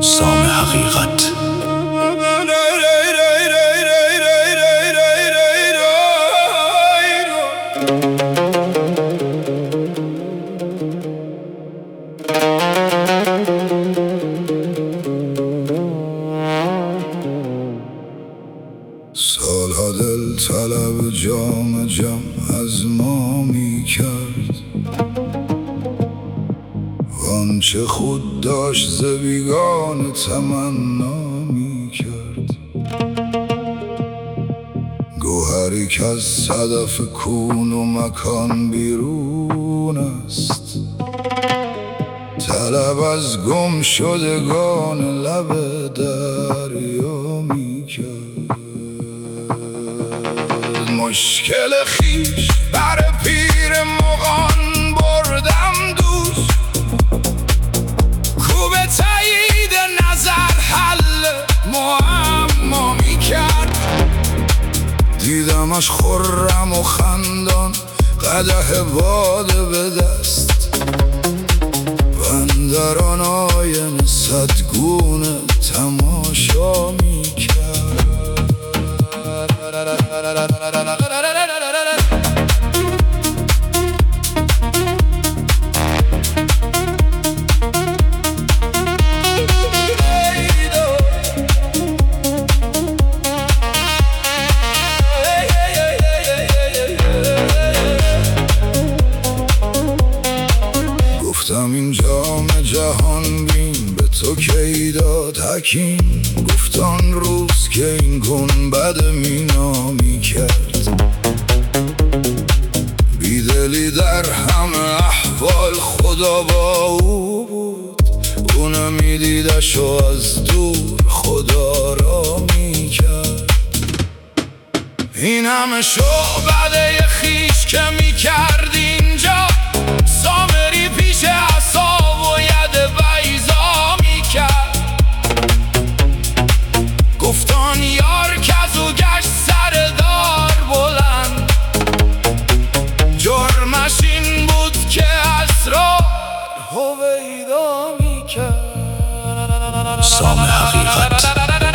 سام حقیقت. سالها دل طلب جام جم از ما می کرد، آنچه خود داشت ز بیگانه تمنا می کرد. گوهری که از صدف کون و مکان بیرون است، طلب از گم شدگان لب دریا می کرد. مشکل خویش بر پیر مغان بردم دوش، کو به تایید نظر حل معما می کرد. دیدمش خرم و خندان، قدح باده به دست، و اندر آن آینه صدگونه تماشا می کرد. گفتم این جام جهان بین به تو کی داد حکیم، گفت آن روز که این گنبد مینا می کرد. بیدلی در همه احوال خدا با او بود، او نمیدیدش و از دور خدا را می کرد. این همه شعبده خویش که می کرد اینجا، سامری پیش عصا و ید بیضا می کرد. گفتان یار کزو گشت سر دار بلند، جرمش این بود که اسرار هویدا می کرد. سام حقیقت.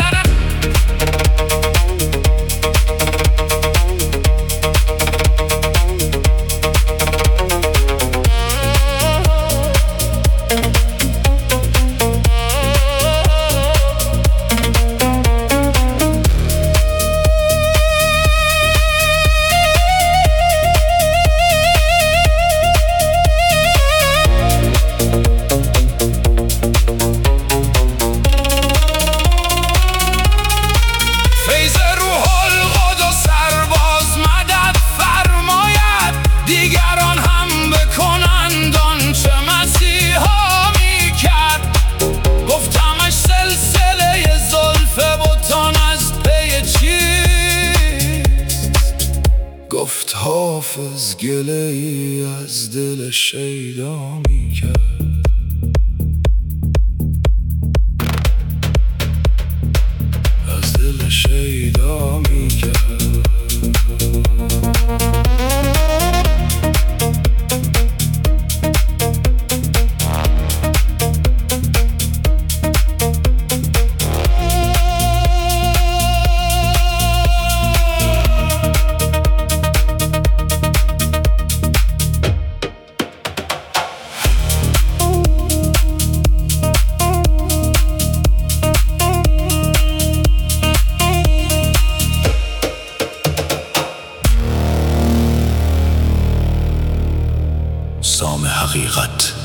گفت حافظ گله ای از دل شیدا می کرد. از دل شیدا می کرد. سام حقیقت.